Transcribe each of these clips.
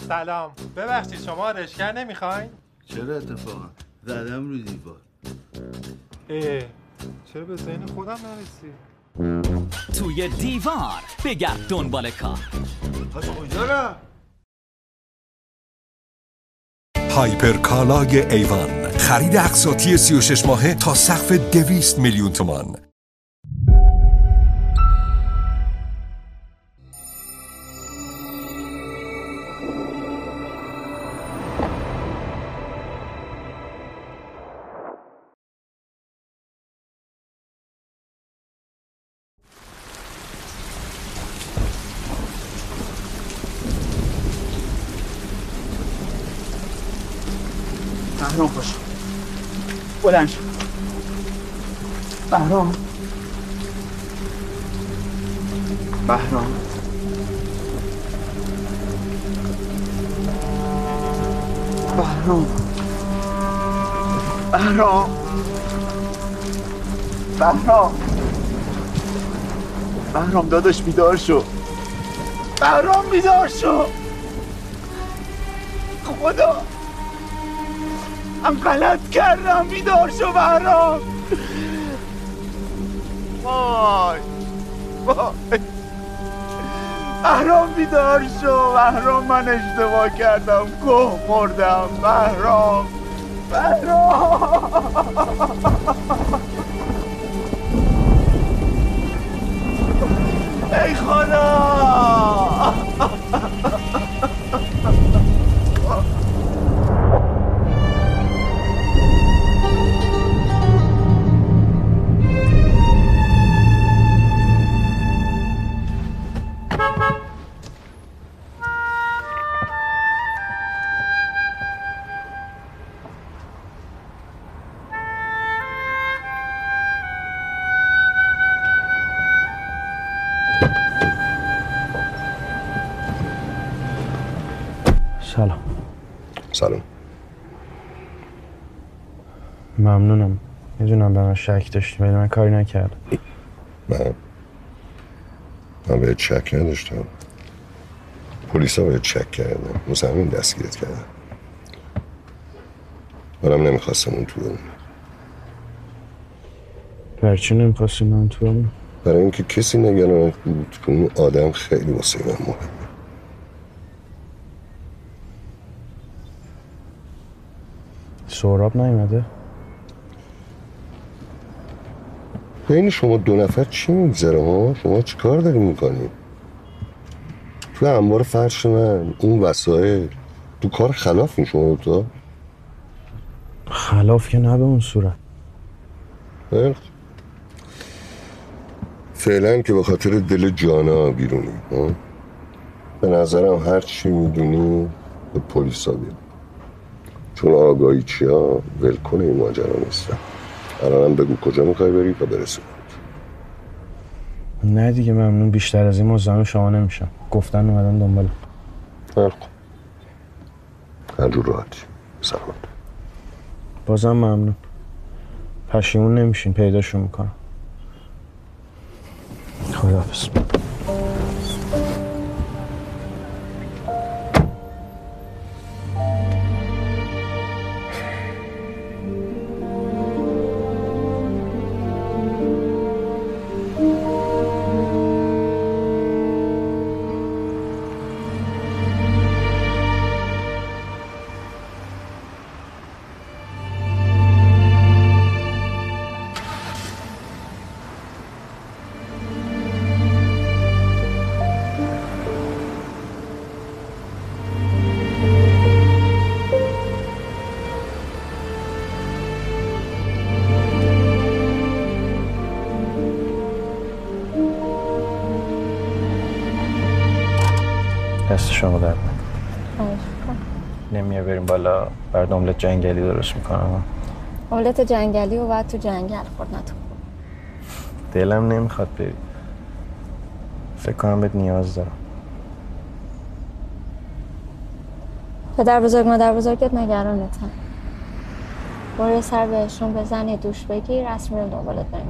سلام، ببخشید شما رشگر نمیخواین؟ چرا اتفاقا؟ زدم رو دیوار. چرا به ذهن خودم نرسید؟ توی دیوار بگرد دنبال کار. پس کجا را؟ هایپر کالای ایوان، خرید اقساطی 36 ماهه تا سقف 200 میلیون تومان. بهرام باش بلند شو. بهرام بهرام بهرام بهرام بهرام بهرام داداش بیدار شو. بهرام بیدار شو. خدا من غلط کردم. بیدار شو بهرام. وای وای بهرام بیدار شو. بهرام من اشتباه کردم. گوه خوردم. بهرام بهرام ای خدا. سلام. سلام. ممنونم. میدونم به من شک داشتی ولی من کاری نکردم. من بهت شک نداشتم. پلیسا بهت شک کردن. مثل همین دستگیرت کردن. منم نمیخواستم اون تو بمونه. برای چی نمیخواستی من تو بمونه؟ برای اینکه کسی نگرانت بود که اون آدم خیلی واسه من مهمه. سهراب نیومده؟ بین شما دو نفر چی میگذره ها؟ شما چی کار داری میکنی؟ تو انبار فرش من اون وسایل تو کار خلاف می شما دوتا؟ خلاف که نه به اون صورت. فعلا که به خاطر دل جانا بیرونی ها؟ به نظرم هر چی میدونی به پلیسا بگو، چون آگاهی چیا ولکن این ماجرا نیستم. الانم بگو کجا میخوای بری تا برسیم. نه دیگه ممنون. بیشتر از این مزاحم شما نمیشم. گفتن اومدن دنبالم. هر جور راحتی. سلامت. بازم ممنون. پشیمون نمیشین. پیداشون میکنم. خداحافظ. دست شما درد نکنه. نمیه بریم بالا برات املت جنگلی درست میکنم. املت جنگلی و بعد تو جنگل خورد نه تو. دلم نمیخواد بری. فکر کنم بهت نیاز دارم. پدر بزرگ مادر بزرگت نگرانتن. برو یه سر بهشون بزن، یه دوش بگیر، رسمی رو دنبالت بریم.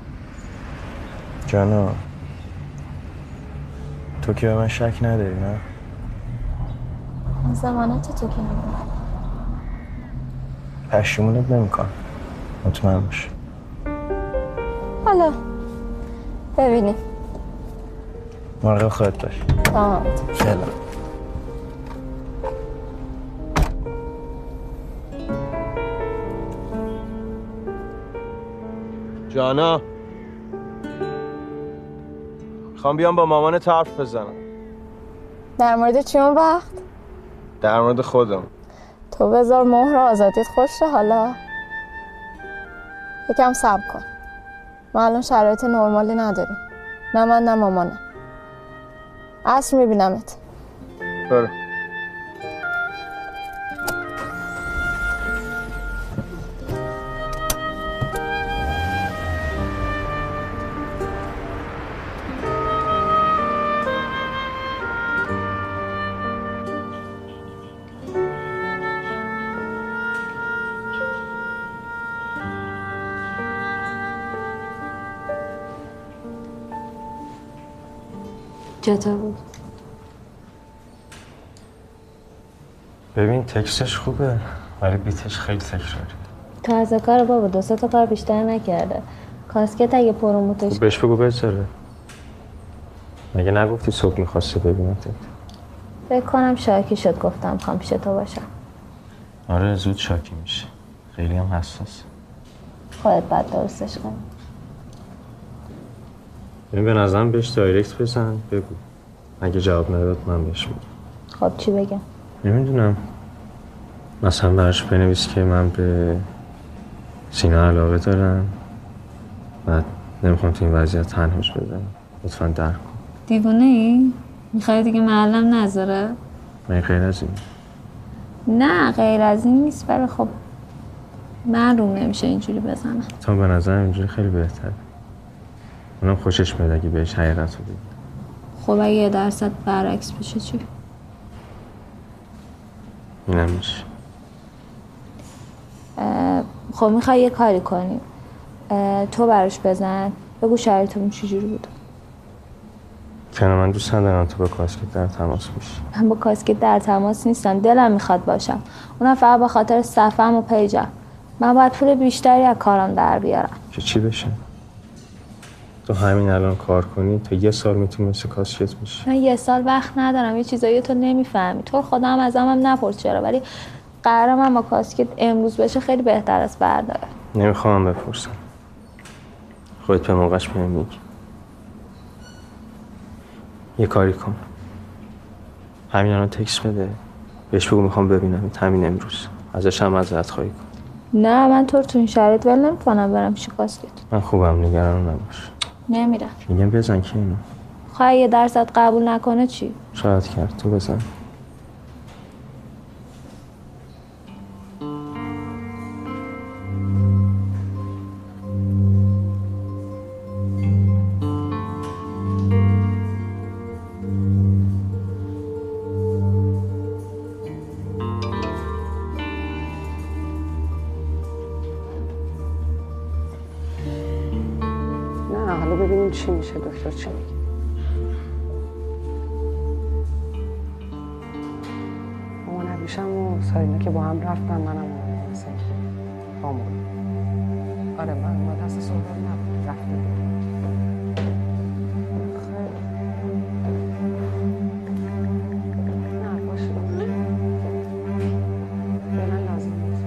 جانا تو که به من شک نداری نه؟ ضمانت تو که نمیدونم. پشیمونت نمیکنم، مطمئن باش. حالا ببینیم. مراقب خودت باش. تمام. خیلی. جانا، میخوام بیام با مامانت حرف بزنم. در مورد چی اون وقت؟ در مورد خودم. تو بذار مهر آزادیت خوشه حالا. یکم صبر کن. ما الان شرایط نرمالی نداریم. نه من نه مامانم. عصر میبینمت. برو. چطور بود؟ ببین تکستش خوبه ولی بیتش خیلی تکراری. تازه کار بابا 2 تا کار بیشتر نکرده. کاسکت اگه پروموتش بهش بگو بذاره. مگه نگفتی صبح میخواسته ببینتت؟ فکر کنم شاکی شد گفتم میخوام پیش تو باشم. آره زود شاکی میشه. خیلی هم حساس. خودت باید درستش کنی. ببین به نظرم بهش دایرکت بزن بگو. اگه جواب نداد من بهش میگم. خب چی بگم؟ نمیدونم. مثلا براش بنویس که من به سینا علاقه دارم. بعد نمیخوام تو این وضعیت تنهاش بذارم. لطفاً درک کن. دیوونه ای؟ میخوای دیگه معلم نذاره؟ من غیر از این. نه غیر از این نیست ولی خب معلوم نمیشه اینجوری بزنم. تا به نظرم اینجوری خیلی بهتره. اونم خوشش میاد اگه بهش حقیقت رو بگی. خب اگه 1% برعکس بشه چی؟ اینم میشه. خب میخوای یه کاری کنیم. تو براش بزن بگو شرایطمون چجوری بود. من دوست ندارم تو با کاسکت در تماس باشی. من با کاسکت در تماس نیستم. دلم میخواد باشم. اونم فقط به خاطر صفم و پیجم. من باید پول بیشتری از کارم در بیارم. که چی بشه؟ تو همین الان کار کنی تا 1 سال میتونی مثل کاسکت بشی. من 1 سال وقت ندارم. یه چیزایی تو نمیفهمی. تو خدا هم ازم هم نپرس چرا ولی قراره من با کاسکت امروز بشه خیلی بهتر از برداره. نمیخوام بپرسم. خودت به موقعش بهم میگی. یه کاری کن. همین الان تکست بده. بهش بگو میخوام ببینم همین امروز. ازش هم معذرت خواهی کن. نه من تو این شرایط ول نمی‌کنم برم پیش کاسکت. من خوبم نگران نباش. نمیرم. میگم بزن که اینو. خواهی 1% قبول نکنه چی؟ شاید کرد تو بزن. حالا ببینیم چی میشه دکتر چی میگه. مامان عبیشم و سارینا که با هم رفتن منم و مثل آمون. آره من دست صحبت نبود رفته. نه باشه فعلا لازم نیست.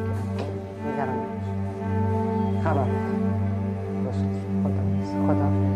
خبر خدا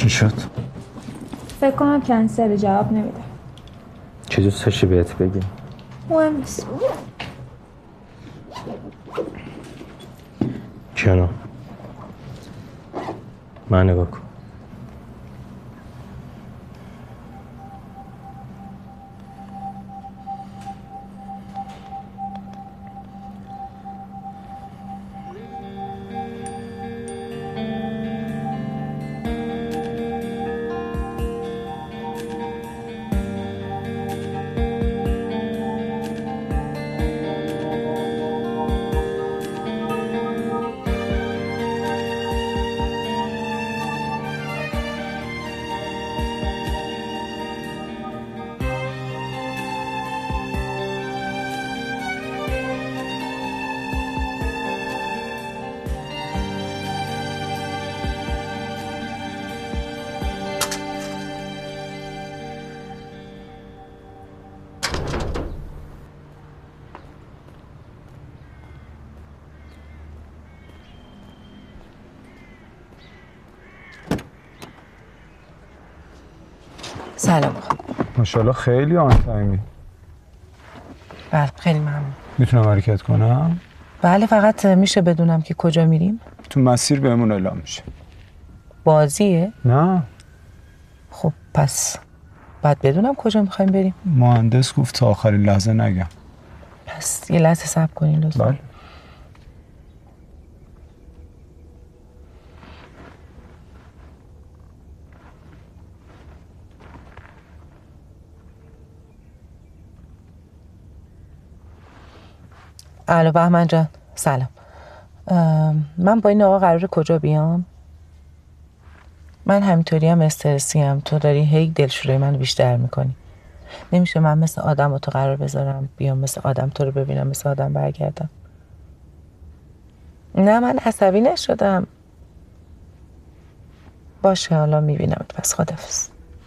شد؟ فکر کنم کنسل، جواب نمیده. چی دوست داشتی بهت بگی؟ مهم نیست. کیانو من نگاه کن. سلام. ماشاءالله خیلی آن تایمی. بله خیلی ممنون. میتونم حرکت کنم؟ بله فقط میشه بدونم که کجا میریم؟ تو مسیر بهمون اعلام میشه. بازیه؟ نه. خب پس باید بدونم کجا میخوایم بریم. مهندس گفت تا آخرین لحظه نگم. پس یه لحظه صبر کنین لطفا. بله. الو بهمن جان سلام. من با این آقا قراره کجا بیام؟ من همینطوری هم استرسی هم. تو داری هی دلشوره منو بیشتر میکنی. نمیشه من مثل آدم تو قرار بذارم بیام مثل آدم تو رو ببینم مثل آدم برگردم. نه من عصبی نشدم. باشه حالا میبینم. پس خداحافظ.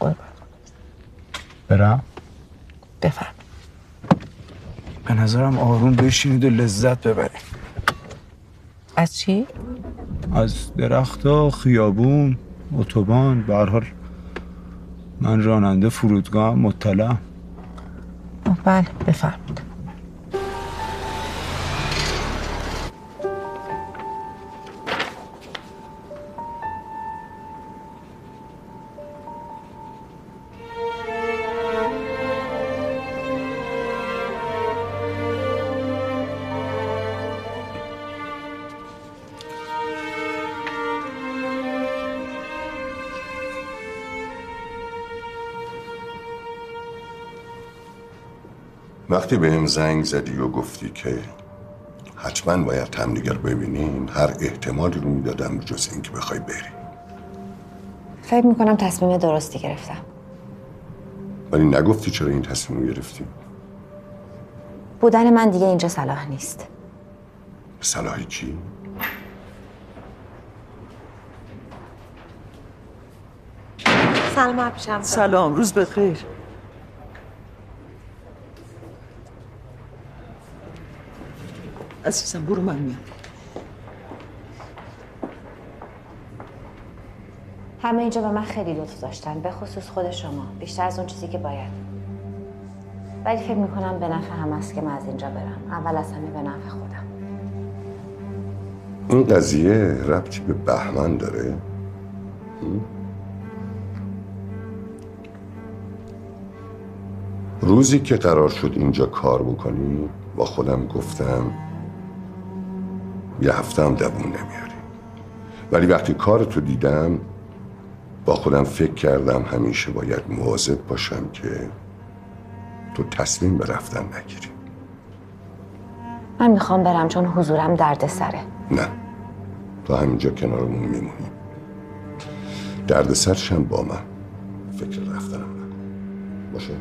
برم؟ بفرم. به نظرم آروم بشینید و لذت ببرید. از چی؟ از درخت‌ها، خیابون، اتوبان. به هر حال من راننده فرودگاه مطلعم. بله بفرمایید. وقتی بهم زنگ زدی و گفتی که حتما باید همدیگر ببینیم، هر احتمالی رو میدادم جز این که بخوای بری. فکر میکنم تصمیم درستی گرفتم. ولی نگفتی چرا این تصمیم رو گرفتی؟ بودن من دیگه اینجا صلاح نیست. صلاحی چی؟ سلام ابشم. سلام، روز بخیر. عزیزم برو من میام. همه اینجا به من خیلی لطف داشتن، به خصوص خود شما، بیشتر از اون چیزی که باید. ولی فکر میکنم به نفع هم است که من از اینجا برم. اول از همه به نفع خودم. این قضیه ربطی به بهمن داره؟ روزی که قرار شد اینجا کار بکنی با خودم گفتم یه هفته هم دووم نمیاری. ولی وقتی کارتو دیدم با خودم فکر کردم همیشه باید مواظب باشم که تو تصمیم به رفتن نگیری. من میخوام برم چون حضورم درد سره. نه، تو همینجا کنارمون میمونی. درد سرشم با من. فکر رفتنم نکن. باشه؟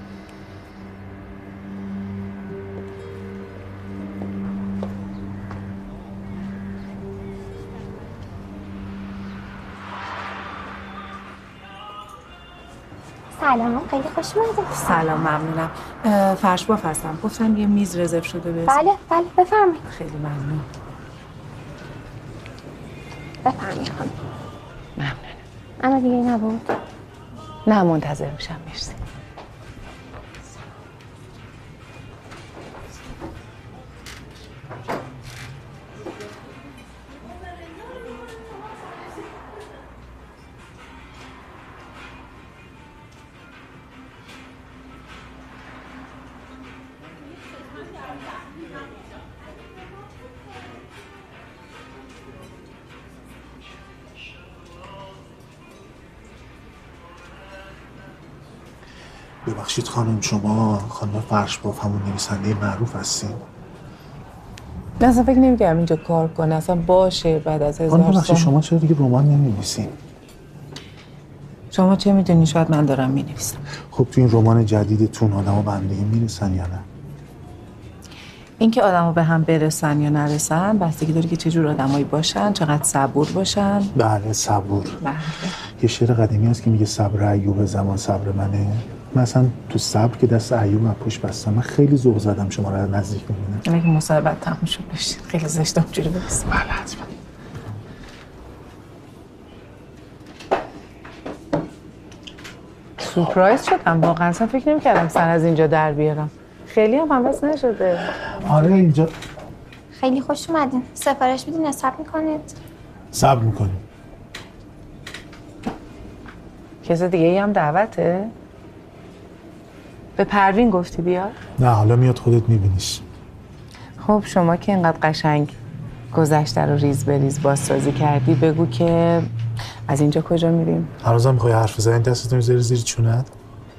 سلام، خیلی خوش اومدید. سلام ممنونم. فرش باف هستم. گفتم یه میز رزرو شده به بله بله بفرمایید. خیلی ممنون. بفرمایید خانم. ممنون. اما دیگه نبود؟ نه منتظر میشم. مرسی. ببخشید خانم، شما خانم فرشباف همون نویسنده معروف هستین؟ نه اصلا فکر نمی‌کردم اینجا کار کنه، اصلا باشه بعد از 1000 سال. ببخشید شما چرا دیگه رمان نمی‌نویسین؟ شما چه میدونی؟ شاید من دارم می‌نویسم. خب تو این رمان جدیدتون آدم‌ها به هم دیگه میرسن یا نه؟ اینکه آدم‌ها به هم برسن یا نرسن بستگی داره که چه جور آدمایی باشن، چقدر صبور باشن. بله صبور. بله. یه شعر قدیمی هست که میگه صبر ایوب زمان صبر منه. مثلا تو صبر که دست ایوب پشت بستم. من خیلی ذوق زدم شما رو نزدیک ببینم. اگه مصاحبه تموم شد بشین. خیلی زشت اونجوری برسیم. بله حتما. سورپرایز شدم واقعا، اصلا فکر نمی‌کردم سر از اینجا در بیارم. خیلی هم حواس نشده. آره اینجا خیلی خوش اومدین. سفارش میدین حساب میکنید؟ صبر میکنیم. کس دیگه ای هم دعوته؟ به پروین گفتی بیاد؟ نه حالا میاد خودت میبینیش. خب شما که اینقدر قشنگ گذشته رو ریز به ریز بازسازی کردی بگو که از اینجا کجا میریم؟ هنوزم میخوای حرف بزنی دستتو میذاری زیر چونت؟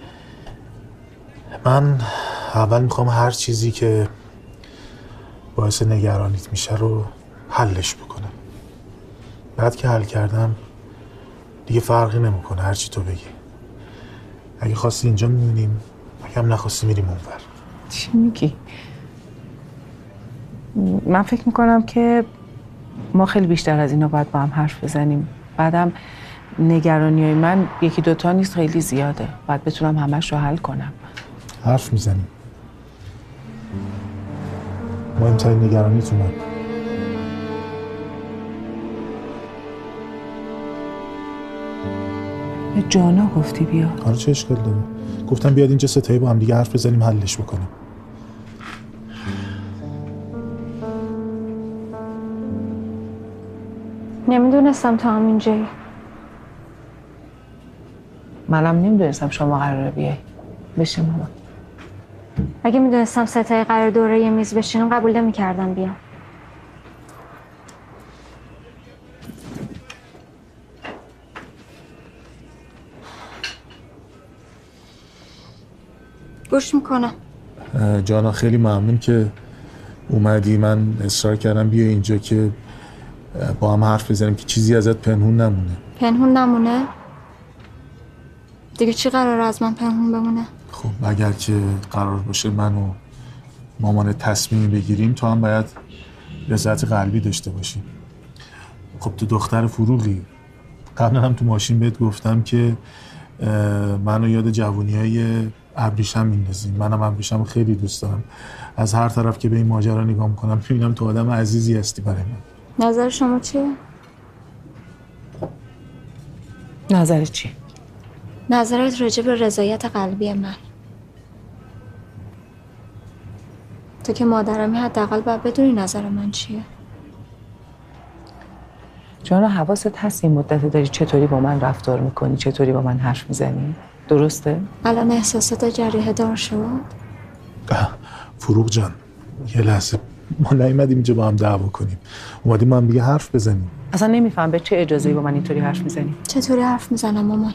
من اول میخوام هر چیزی که باعث نگرانیت میشه رو حلش بکنم. بعد که حل کردم دیگه فرقی نمیکنه هر چی تو بگی. اگه خواستی اینجا میمونیم، اگه هم نخواستی میریم اونور. چی میگی؟ من فکر میکنم که ما خیلی بیشتر از اینا باید با هم حرف بزنیم. بعدم نگرانیای من یکی دوتا نیست، خیلی زیاده. باید بتونم همش رو حل کنم. حرف میزنیم. مهمترین نگرانیتونه. به جانا گفتی بیا؟ آره چه اشکال داره؟ گفتم بیاد اینجا ستایی با هم دیگه حرف بزنیم حلش بکنیم. نمیدونستم تا هم اینجایی. منم نمیدونستم شما قراره بیای. بشین مامان. اگه میدونستم ستایی قرار دوره یه میز بشینم قبول نمی‌کردم بیام. گوش میکنم. جانا خیلی ممنون که اومدی. من اصرار کردم بیا اینجا که با هم حرف بزنیم که چیزی ازت پنهون نمونه. پنهون نمونه؟ دیگه چی قراره از من پنهون بمونه؟ خب اگر که قرار باشه من و مامان تصمیم بگیریم تو هم باید رضایت قلبی داشته باشی. خب تو دختر فروغی. قبلا هم تو ماشین بهت گفتم که منو یاد جوونیای ابریشم میندازی. منم ابریشم خیلی دوست دارم. از هر طرف که به این ماجرا نگاه میکنم میبینم تو آدم عزیزی هستی برای من. نظر شما چیه؟ نظر چی؟ نظرت راجع به رضایت قلبی من. تو که مادرمی حداقل باید بدونی نظر من چیه. جانا حواست هست این مدت داری چطوری با من رفتار میکنی، چطوری با من حرف میزنی؟ درسته؟ الان احساسات جریحه دار شد؟ فروغ جان یه لحظه، ما نیومدیم اینجا با هم دعوا کنیم، اومدیم با هم دیگه حرف بزنیم. اصلا نمیفهم به چه اجازه‌ای با من اینطوری حرف میزنی؟ چطوری حرف میزنم مامان؟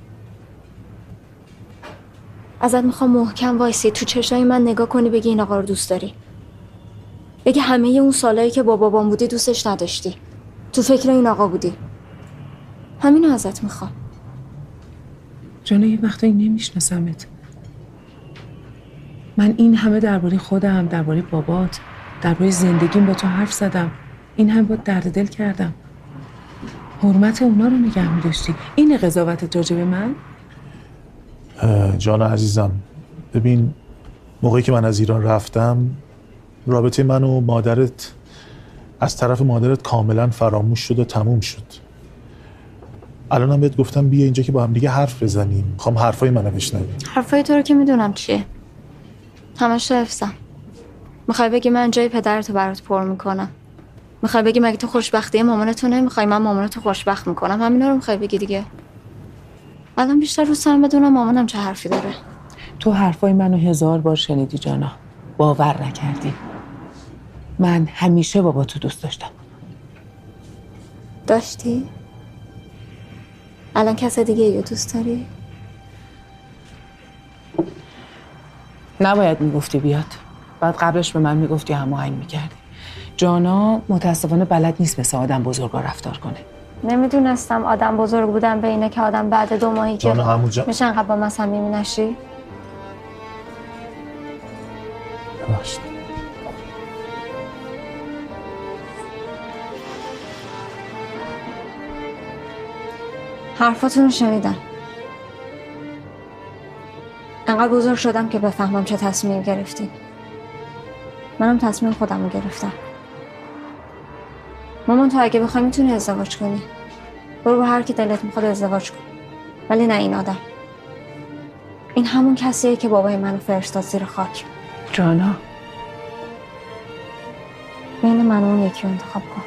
ازت میخوام محکم وایسی تو چشای من نگاه کنی بگی این آقا رو دوست داری. بگی همه اون سالایی که با بابام بودی دوستش نداشتی، تو فکر این آقا بودی. همینو ازت میخوام. جانا یه وقتایی نمیشناسمت. من این همه درباره خودم، درباره بابات، درباره زندگیم با تو حرف زدم. این همه با درد دل کردم. حرمت اونا رو نگه می‌داشتی. این قضاوتت راجع به من؟ جانا عزیزم ببین، موقعی که من از ایران رفتم رابطه من و مادرت از طرف مادرت کاملا فراموش شد و تموم شد. الانم بهت گفتم بیا اینجا که با هم دیگه حرف بزنیم. میخوام حرفای منو بشنوی. حرفای تو رو که میدونم چیه. همش حفظم. میخوای بگی من جای پدرتو برات پر میکنم؟ میخوای بگی مگه تو خوشبختی مامانتو نمیخوای من مامانتو خوشبخت میکنم؟ همینا رو میخوای بگی دیگه. الان بیشتر رو سرم بدونم مامانم چه حرفی داره. تو حرفای منو 1000 بار شنیدی جانا، باور نکردی. من همیشه بابا تو دوست داشتم. داشتی؟ الان کس دیگه یه دوست داری؟ نباید میگفتی بیاد. بعد قبلش به من میگفتی هماهنگ میکردی. جانا متاسفانه بلد نیست مثل آدم بزرگا رفتار کنه. نمیدونستم آدم بزرگ بودن به اینه که آدم بعد 2 ماهی که میشه انقدر با من صمیمی نشی. ببخشید. حرفاتون رو شنیدم. انقدر بزرگ شدم که بفهمم چه تصمیمی گرفتی. منم تصمیم خودم رو گرفتم. مامان تو اگه بخوای میتونی ازدواج کنی. برو با هر کی دلت میخواد ازدواج کن. ولی نه این آدم. این همون کسیه که بابای منو فرستاد زیر خاک. جانا بین من و اون یکی رو انتخاب کن.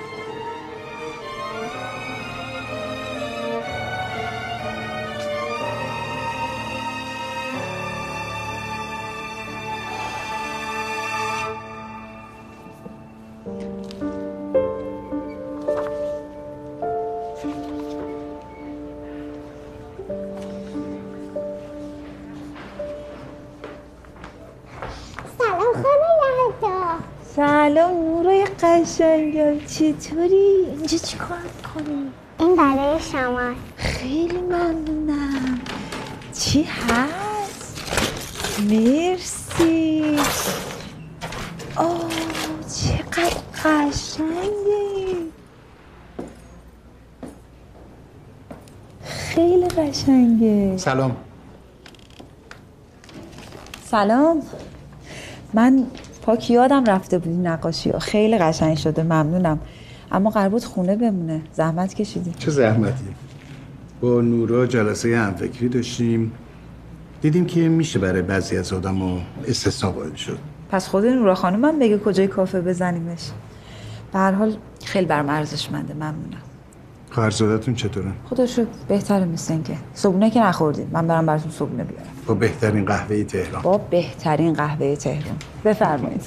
سلام نورای قشنگم، چطوری؟ اینجا چی کار میکنی؟ این برای شما. خیلی ممنونم. چی هست؟ مرسی. آه چقدر قشنگه، خیلی قشنگه. سلام. سلام. من پاک یادم رفته بود نقاشی ها خیلی قشنگ شده، ممنونم. اما قرار بود خونه بمونه، زحمت کشیدی. چه زحمتی؟ با نورا جلسه همفکری داشتیم، دیدیم که میشه برای بعضی از آدم‌ها استثنا قائل شد. پس خود نورا خانم هم بگه کجای کافه بزنیمش. به هر حال خیلی برام ارزشمنده، ممنونم. خواهرزادتون چطورن؟ خدا شکر بهتره. مثل اینکه صبحونه که نخوردیم، من برام براتون صبحونه بیارم. با بهترین قهوه تهران. با بهترین قهوه تهران. بفرمایید.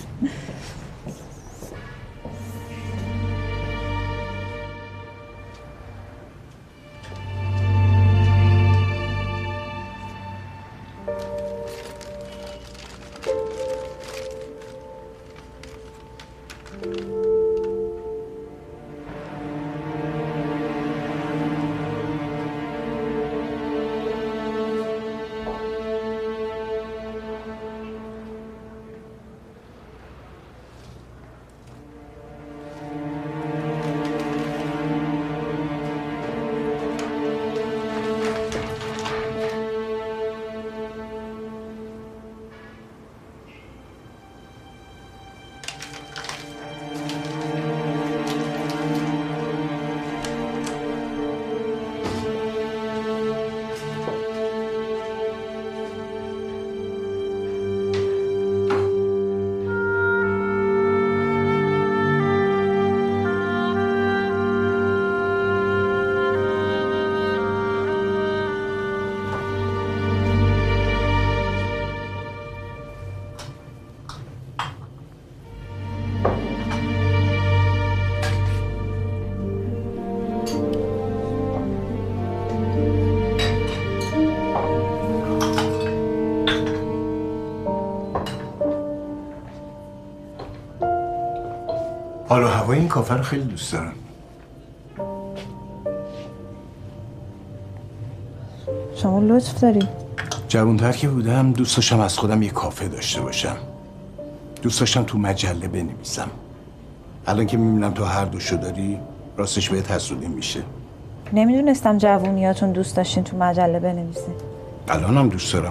حال و هوای این کافه رو خیلی دوست دارم. شما لطف داری. جوان‌تر که بودم دوست داشتم از خودم یه کافه داشته باشم. دوست داشتم تو مجله بنویسم. الان که میبینم تو هر دوشو داری راستش بهت حسودی میشه. نمیدونستم جوونیاتون دوست داشتین تو مجله بنویسین. الانم دوست دارم.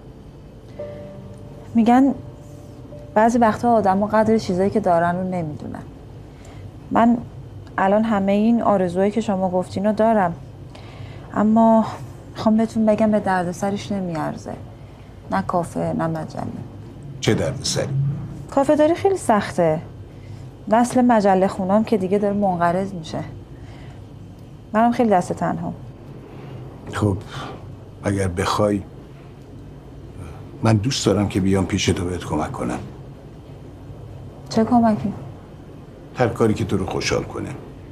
میگن بعضی وقتا آدم‌ها قدر چیزایی که دارن رو نمیدونن. من الان همه این آرزوهایی که شما گفتین رو دارم، اما میخوام بهتون بگم به دردسرش نمیارزه. نه کافه نه مجله. چه دردسری؟ کافه داری خیلی سخته. نسل مجله خونام که دیگه داره منقرض میشه. منم خیلی دست تنها. خب اگر بخوای من دوست دارم که بیام پیش تو بهت کمک کنم. چه کمکی؟ هر کاری که تو رو خوشحال کنه.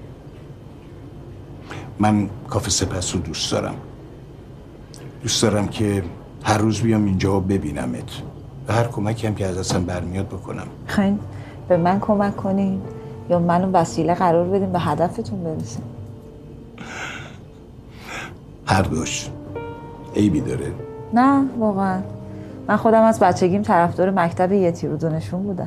من کافه سپس رو دوست دارم. دوست دارم که هر روز بیام اینجا و ببینمت و هر کمکی هم که از دستم برمیاد بکنم. خواین به من کمک کنین یا منو وسیله قرار بدین به هدفتون برسین؟ هر دوش. عیبی داره؟ نه واقعا. من خودم از بچگیم طرفدار مکتب یتی رو دونشون بودم.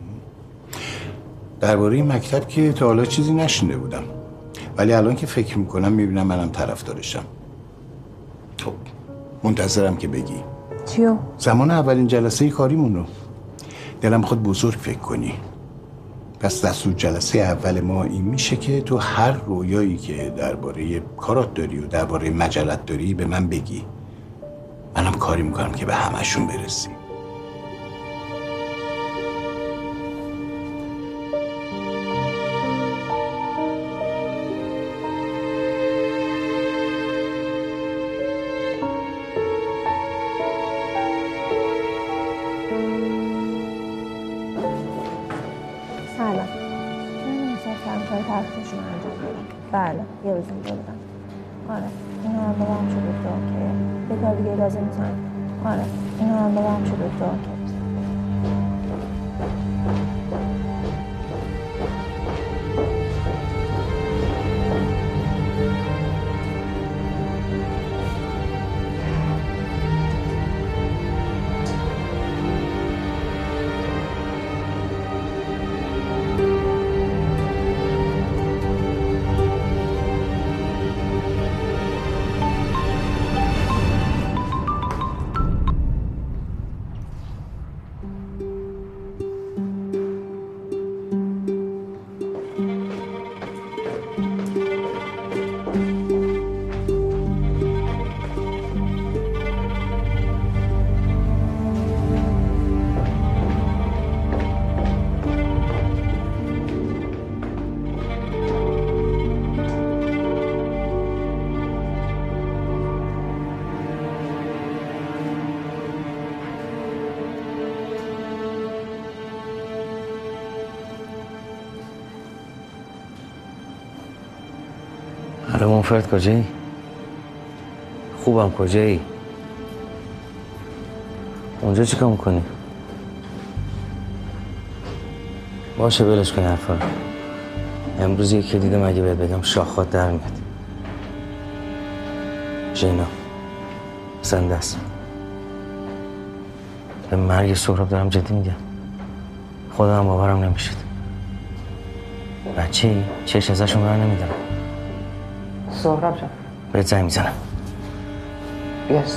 درباره این مکتب که تا حالا چیزی نشنیده بودم، ولی الان که فکر میکنم میبینم منم طرفدارشم. خب منتظرم که بگی. چیو؟ زمان اولین جلسه کاریمون رو. دلم خود بزرگ فکر کنی. پس دستور جلسه اول ما این میشه که تو هر رویایی که درباره کارات داری و درباره مجلت داری به من بگی. منم کاری میکنم که به همشون برسی. سلام. من می‌خواستم کار تختشون انجام بدم. بله، یه روز اینجا بودم. آره، اینو هم بدم شده تو که یه کار دیگه لازم می‌کنم. آره، اینو هم بدم شده تو که آره منفرد کجایی؟ خوبم کجایی؟ اونجا چی کار میکنی؟ باشه بلش کنی حرفا رو. امروز یکی دیدم اگه بهت بگم شاخات در میاد. ژینا زنده است. به مرگ سهراب دارم جدی میگم. خودم باورم نمیشد. بچه ای؟ چش ازشون بر نمیدارم. سهراب جان بهت زنگ میزنم. بیاس.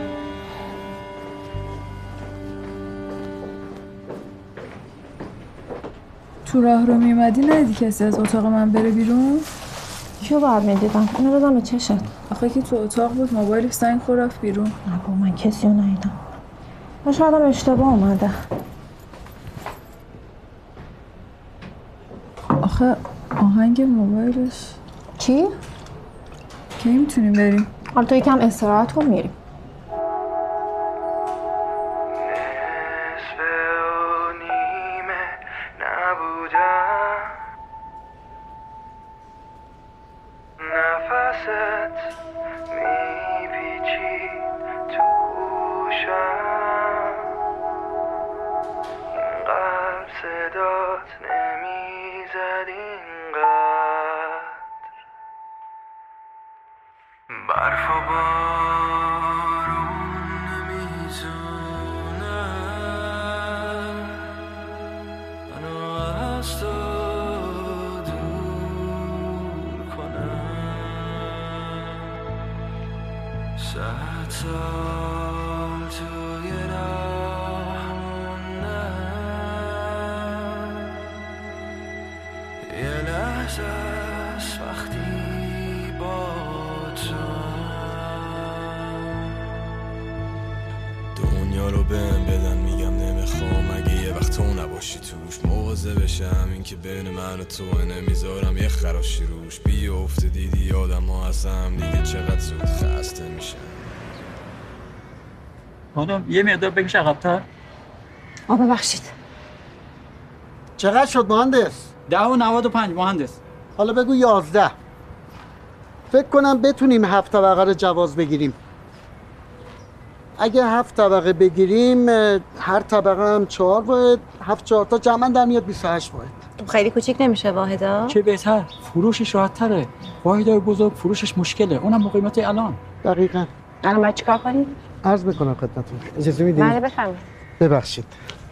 تو راه رو میمدی ندیدی کسی از اتاق من بره بیرون؟ کیو باید میدیدم؟ اینو بزن به چشت. آخه که تو اتاق بود موبایلش زنگ خور رفت بیرون. نه با من کسی رو ندیدم. من شاید هم اشتباه اومده. آخه آهنگ موبایلش چی؟ کی میتونیم بریم؟ حالا تو یکم استراحت کن میریم. یه لحظه است وقتی با تو رو بهم بدن میگم نمیخوام اگه یه وقت تو نباشی توش موضع بشم این که بین من و تو نمیذارم یه خراشی روش بیفته دیدی آدم ها هستم دیگه چقدر زود خسته میشم. خانم یه مقدار بکش عقب‌تر. ببخشید. چقدر شد مهندس؟ 10.95 مهندس. حالا بگو 11. فکر کنم بتونیم 7 طبقه رو جواز بگیریم. اگه 7 طبقه بگیریم هر طبقه هم 4 واحد، 7 4 تا جمعاً در میاد 28 واحد. خیلی کوچیک نمیشه واحدا؟ چه بهتر، فروشش راحت تره. واحدای بزرگ فروشش مشکله، اونم با قیمت الان. دقیقاً. الان باید چیکار کنیم؟ عرض میکنم خدمتتون. اجازه میدید؟ بله بفرمایید. ببخشید.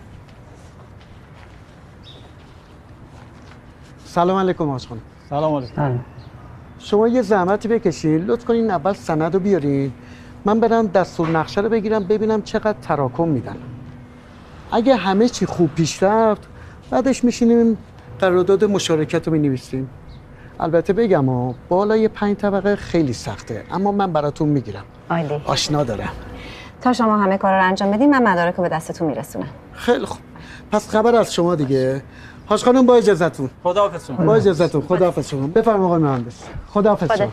سلام علیکم حاج خانم. سلام علیکم. شما یه زحمتی بکشین، لطف کنین اول سند رو بیارین. من برم دستور نقشه رو بگیرم ببینم چقدر تراکم میدن. اگه همه چی خوب پیش رفت بعدش میشینیم قرارداد مشارکت رو مینویسیم. البته بگم بالای 5 طبقه خیلی سخته اما من براتون میگیرم. عالی. آشنا دارم. تا شما همه کارا رو انجام بدین من مدارک رو به دستتون میرسونم. خیلی خوب. پس خبر از شما دیگه. حاج خانم با اجازهتون. خداحافظ شما. با اجازهتون. خداحافظ شما. بفرمایید آقای مهندس. خداحافظ شما.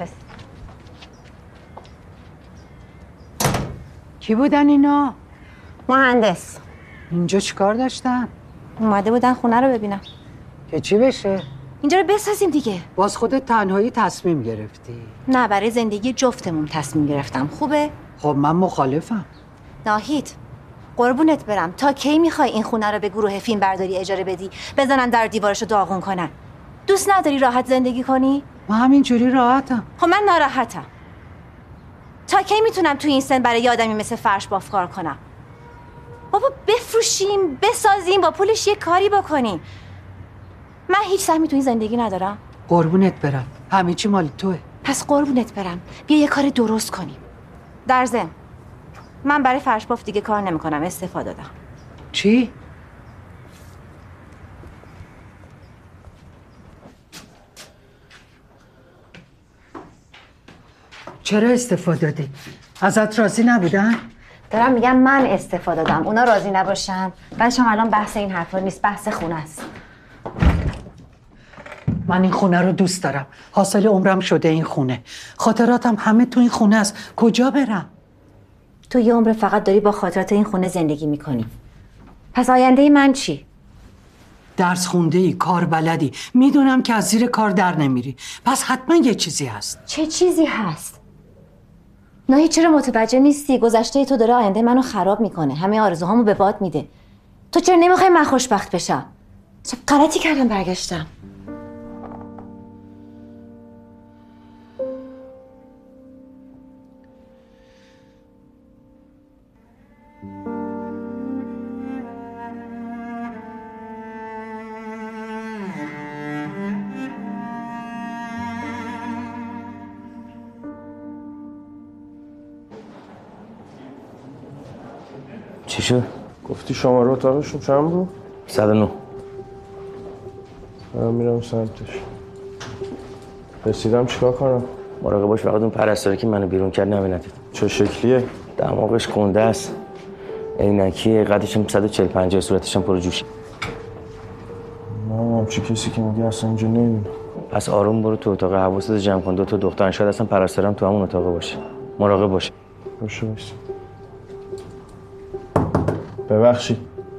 کی بودن اینا؟ مهندس. اینجا چیکار داشتن؟ اومده بودن خونه رو ببینم. که چی بشه؟ اینجا رو بسازیم دیگه. باز خودت تنهایی تصمیم گرفتی؟ نه برای زندگی جفتمون تصمیم گرفتم. خوبه؟ خب من مخالفم. ناهید قربونت برم تا کی میخوای این خونه رو به گروه فیلم برداری اجاره بدی بزنن در دیوارشو داغون کنن؟ دوست نداری راحت زندگی کنی؟ من همینجوری راحتم. خب من ناراحتم. تا کی میتونم تو این سن برای یه آدمی مثل فرش باف کار کنم؟ بابا بفروشیم بسازیم با پولش یه کاری بکنیم. من هیچ سهمی تو این زندگی ندارم. قربونت برم همه چی مال توه. پس قربونت برم بیا یه کار درست کنیم. در ضمن من برای فرش باف دیگه کار نمیکنم استعفا دادم. چی؟ چرا استعفا دادی؟ ازت راضی نبودن؟ دارم میگم من استعفا دادم اونا راضی نباشن. بعدش هم الان بحث این حرفا نیست بحث خونه است. من این خونه رو دوست دارم. حاصل عمرم شده این خونه. خاطراتم همه تو این خونه است. کجا برم؟ تو یه عمر فقط داری با خاطرات این خونه زندگی میکنی. پس آینده من چی؟ درس خونده‌ای، کار بلدی. میدونم که از زیر کار در نمیری. پس حتما یه چیزی هست. چه چیزی هست؟ نه چرا متوجه نیستی؟ گذشته تو داره آینده منو خراب میکنه. همه آرزوهامو به باد میده. تو چرا نمیخوای من خوشبخت بشم؟ چه غلطی کردم برگشتم. چی شد؟ گفتی شماره اتاقشون چند بود؟ 109. من میرم سمتش. رسیدم چیکار کنم؟ مراقب باش فقط اون پرستاره که منو بیرون کرد نبیندت. چه شکلیه؟ دماغش کنده است. عینکیه، قدش هم 140-50، صورتش هم پر جوش. من همچی کسی که میگه اصلا اینجا نمیبینم. پس آروم برو تو اتاق، حواست جمع کن. 2 تا دختر شاید اصلا پرستارم تو همون اتاق باشه. مراقب باش. باشه. ببخشید.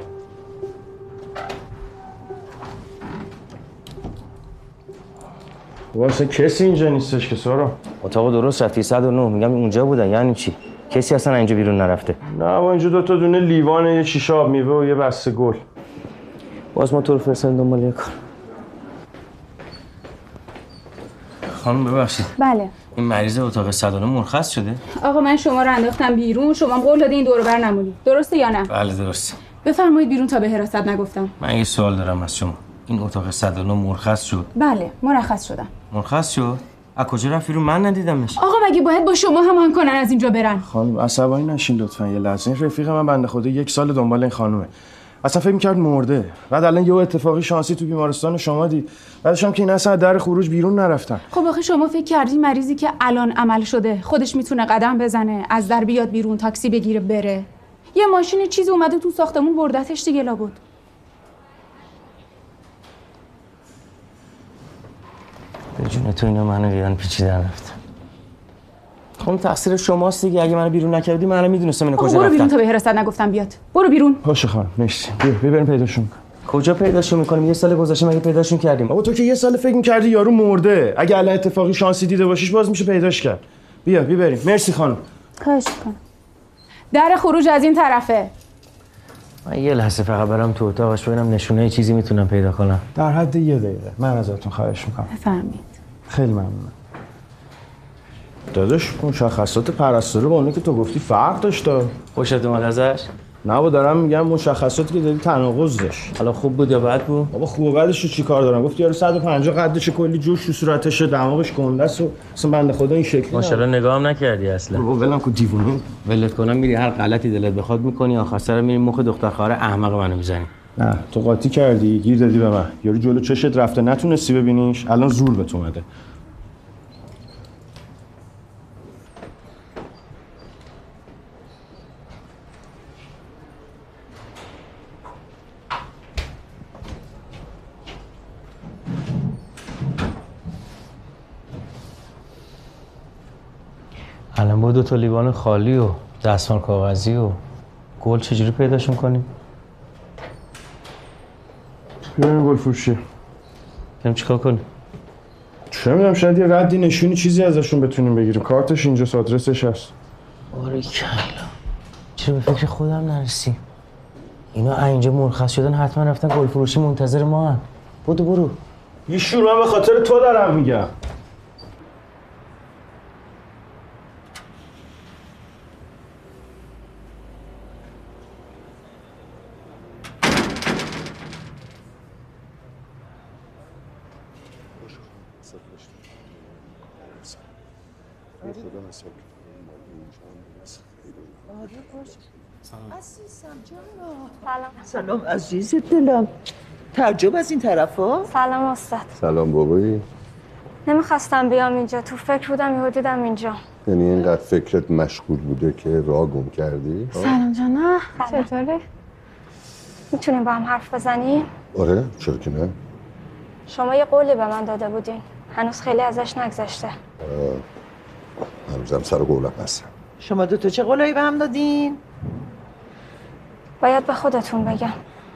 واسه کسی اینجا نیستش که سارا. اتاق درست رفتی 109 میگم اونجا بودن یعنی چی؟ کسی اصلا اینجا بیرون نرفته. نه با اینجا 2 تا دونه لیوان، یه شیشه آب میوه و یه بسته گل. باز ما تو رو فرستادیم دنبال یه کار. خانم ببخشید. بله. این مریض اتاق 109 مرخص شده؟ آقا من شما رو انداختم بیرون، شما قول دادین این دور و بر نمونید. درسته یا نه؟ بله درسته. بفرمایید بیرون تا به حراست نگفتم. من یه سوال دارم از شما. این اتاق 109 مرخص شد؟ بله، مرخص شدم. مرخص شد؟ از کجا رفت بیرون؟ من ندیدمش. آقا مگه باید با شما همان کنن از اینجا برن؟ خانم عصبانی نشین لطفا یه لحظه. این رفیق من بنده خدا 1 سال دنبال این خانومه. اصلا فکر می‌کرد مرده. بعد الان یه اتفاقی شانسی تو بیمارستان شما دید. بعدش هم که این اصلا در خروج بیرون نرفتن. خب آخه شما فکر کردین مریضی که الان عمل شده خودش میتونه قدم بزنه، از در بیاد بیرون، تاکسی بگیره بره؟ یه ماشین چیزی اومده تو ساختمون بردتش دیگه لابد. به جون تو اینا منو بیان پیچیدن رفتم. خب تقصیر شماست دیگه. اگه منو بیرون نکردی من میدونستم اینا کجا رفتن. برو بیرون تا به حراست نگفتم بیاد. برو بیرون. باشه خانم مرسی. بیا بریم پیداشون کنیم. کجا پیداشون میکنیم؟ یه سال گذشته مگه پیداشون کردیم؟ بابا تو که یه سال فکر می‌کردی یارو مرده. اگه الان اتفاقی شانسی دیده باشیش باز میشه پیداش کرد. بیا بریم. مرسی خانم. خواهش می‌کنم. در خروج از این طرفه. من یه لحظه فقط برام تو اتاقش ببینم نشونه چیزی میتونم پیدا کنم. در حد 1 دقیقه. من ازتون خواهش می‌کنم. بفرمایید. خیلی ممنونم. داداش مشخصات پرستاره با اونه که تو گفتی فرق داشته. خوشت اومد ازش؟ نه بابا دارم میگم مشخصاتی که داری تناقض داشت. حالا خوب بود یا بد بود؟ بابا خوب و بدش رو چیکار دارم؟ گفتی یارو 150 قدشه، کلی جوش تو صورتشه، دماغش گنده است و اصلا بنده خدا این شکلی. ماشاءالله نگاهم نکردی اصلا. بابا ولم کو دیوونه. ولت کنم میری هر غلطی دلت بخواد میکنی، آخر سر میری مخ دختر خواهر احمق منو میزنی. نه تو قاطی کردی، گیر دادی به من. یارو جلو چشت رفته نتونستی ببینیش، الان زور بهت اومده. الان با 2 تا لیوان خالی و دستمال کاغذی و گل چجوری پیداش می‌کنیم؟ بریم گل فروشی. بریم چیکار کنیم؟ چه می‌دونم شاید یه ردی نشونی چیزی ازشون بتونیم بگیریم. کارتش اینجاست، آدرسش هست. باریکلا. چرا به فکر خودم نرسیم؟ اینا اینجا مرخص شدن حتما رفتن گل فروشی منتظر ما هن. برو. یه شور من به خاطر تو دارم میگم. سلام عزیز دلم. تعجب از این طرفا؟ سلام استاد. سلام بابایی. نمیخواستم بیام اینجا، تو فکر بودم یهو دیدم اینجا. یعنی اینقدر فکرت مشغول بوده که راه گم کردی؟ سلام جانا. چطوری؟ میتونیم با هم حرف بزنیم؟ آره چرا که نه؟ شما یه قولی به من داده بودین، هنوز خیلی ازش نگذشته. هنوزم سر قولم هستم. شما 2 تا چه قولایی به هم دادین؟ باید به خودتون بگم.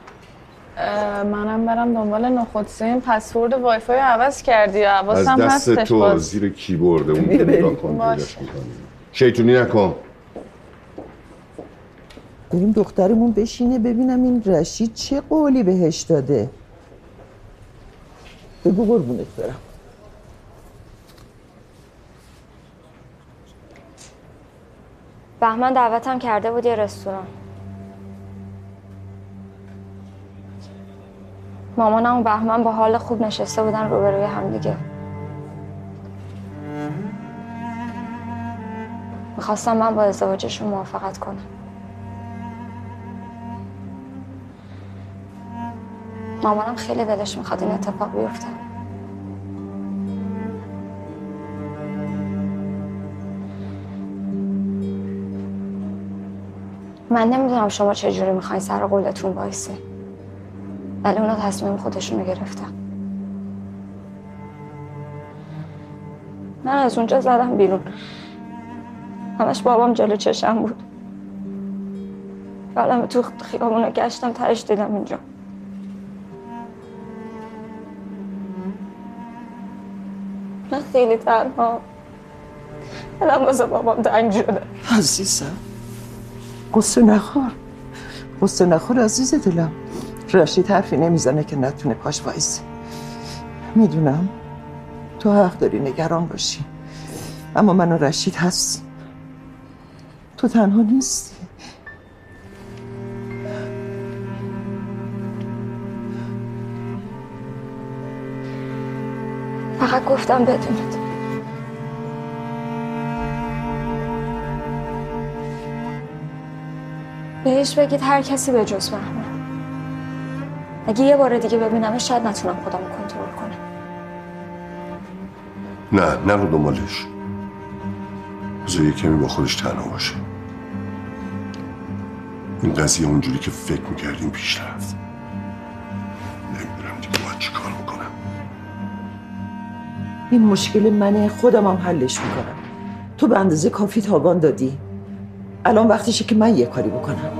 منم برم دنبال نخود سیم. پسورد وای فای عوض کردی، حواسم هستش. از دست تو زیر کیبورد اون که نگاه کن پیداش میکنی. شیطونی نکن. بریم دخترمون بشینه ببینم این رشید چه قولی بهش داده. بگو قربونت برم. بهمن دعوتم کرده بود یه رستوران. مامانم و بهمن با حال خوب نشسته بودن روبروی هم دیگه. میخواستم من با ازدواجشون موافقت کنم. مامانم خیلی دلش میخواد این اتفاق بیفته. من نمیدونم شما چجوری میخواین سر قولتون وایسی، ولی اونا تصمیم خودشونو گرفتن. من از اونجا زدم بیرون، همش بابام جلو چشم بود. بعدم تو خیابونا گشتم، تهش دیدم اینجا. من خیلی تنها، دلم واسه بابام تنگ شده. عزیزم قصه نخور عزیز دلم. رشید حرفی نمیزنه که نتونه پاش وایسه. میدونم تو حق داری نگران باشی، اما من و رشید هستیم. تو تنها نیستی. فقط گفتم بدونید. بهش بگید هر کسی به جز بهمن. اگه یه بار دیگه ببینمش شاید نتونم خودمو کنترل کنم. نه نرو دنبالش. بذار یه کمی با خودش تنها باشه. این قضیه اونجوری که فکر میکردیم پیش رفت. نمیدونم دیگه باید چی کار بکنم. این مشکل منه، خودم هم حلش میکنم. تو به اندازه کافی تاوان دادی. الان وقتشه که من یه کاری بکنم.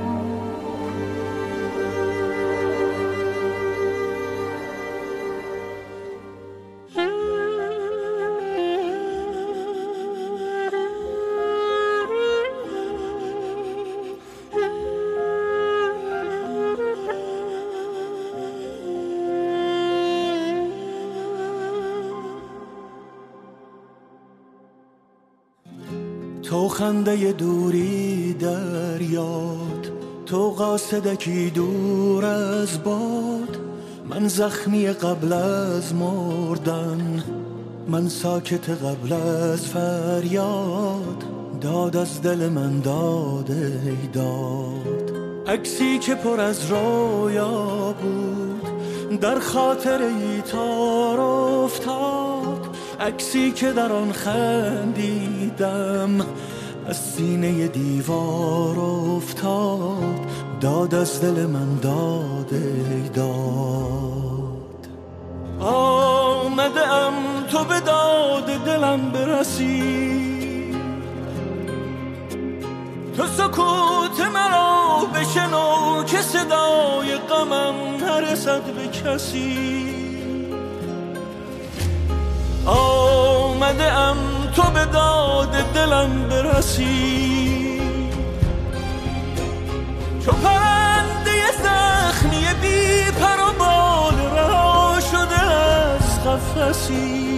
تو خنده دوری در یاد، تو قاصدکی دور از باد، من زخمی قبل از مردن، من ساکت قبل از فریاد، داد از دل من داد ای داد. عکسی که پر از رویا بود در خاطر ای تار افتاد، عکسی که در آن خندیدم از سینه دیوار افتاد، داد از دل من داد ای داد. آمده ام تو به داد دلم برسی، تو سکوت مرا بشنو که صدای غمم نرسد به کسی. آمده ام تو به داد دلم برسی، چو پرنده زخمی بی پر و بال رها شده از قفسی.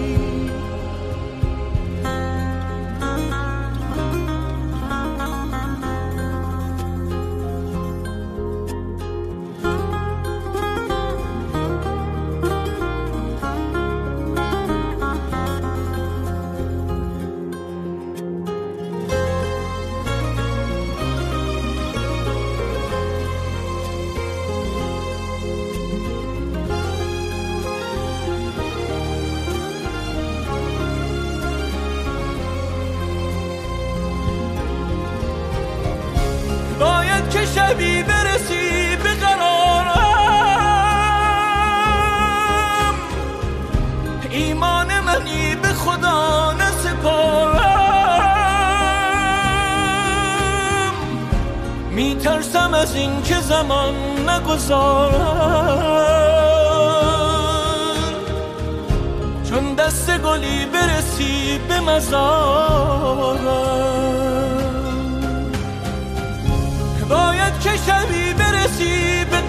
که شبی برسی به قرارم، ایمان منی به خدا نسپارم، میترسم از این که زمان نگذارم، چون دست گلی برسی به مزارم. باید که شبی برسی به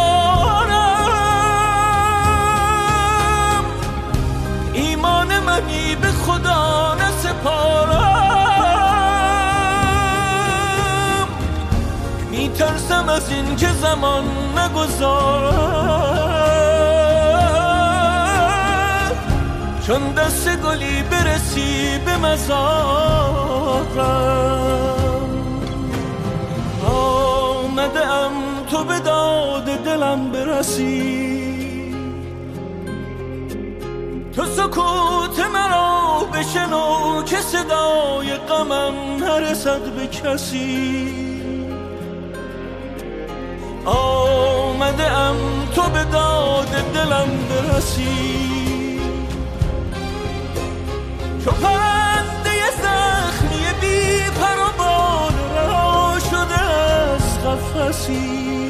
قرارم، ایمان منی به خدا نسپارم، میترسم از این که زمان نگذارم، چون دست گلی برسی به مزارم. آمده ام تو به داد دلم برسی، تو سکوت مرا بشنو که صدای غمم نرسد به کسی. آمده ام تو به داد دلم برسی، چو پرنده زخمی بی پر و بال رها شده از قفسی.